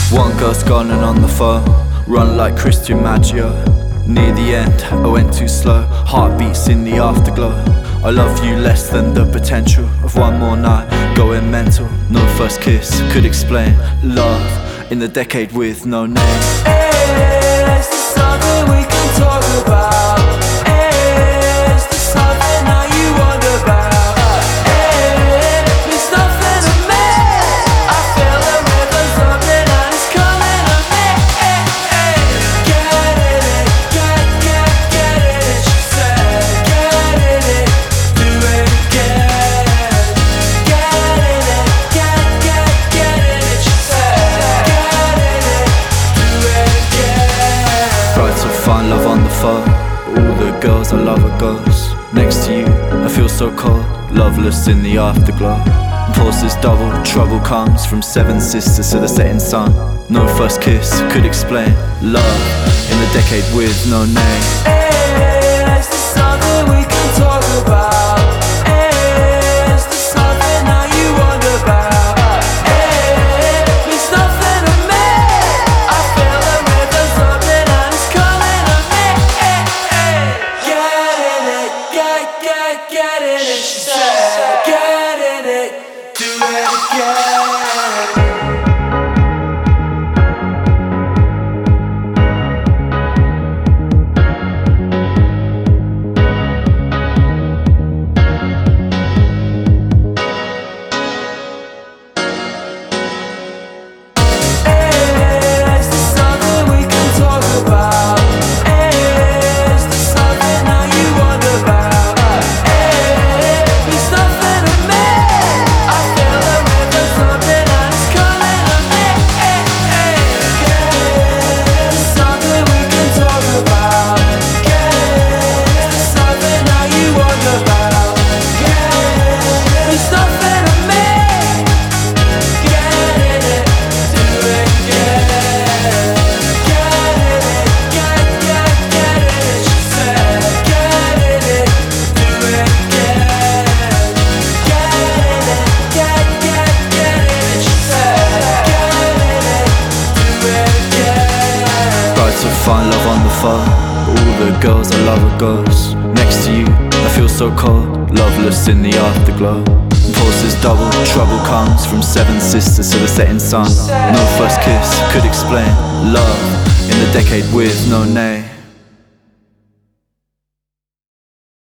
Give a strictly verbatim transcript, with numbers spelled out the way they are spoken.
One girl's gone and on the phone, run like Christian Maggio. Near the end, I went too slow, heartbeats in the afterglow. I love you less than the potential of one more night, going mental. No first kiss could explain love in the decade with no name. Is there something we can talk about? Is there something that you wonder about? It's nothing to me. I feel the rhythm's something and it's coming to me. Get it, get, get, get it, she said. Get it, do it again. Get it, get, get, get it, she said. Get it, do it again. Tried to find love on the phone, all the girls I love are ghosts. Next to you, I feel so cold, loveless in the afterglow. Pulses double, trouble comes from seven sisters to the setting sun. No first kiss could explain love in the decade with no name. Is there something we can talk about? Is there something that you wonder about? It's nothing to me. I feel the rhythm's something and it's coming to me. Get it, get, get, get it, she said. Get it, do it again. Is there something we can talk about? Is there something that you wonder about? It's nothing to me. I feel the rhythm's something and it's coming to me. Is there something we can talk about? Is there something that you wonder about? It's nothing to me. Get it, do it again. Get it, get, get, get it, she said. Get it, do it again. Get it, get, get, get it, she said. Get it, do it again. Tried to find love on the phone, all the girls I love are ghosts. Next to you, I feel so cold, loveless in the afterglow. Pulses double, trouble comes from seven sisters to the setting sun. No first kiss could explain love in the decade with no name.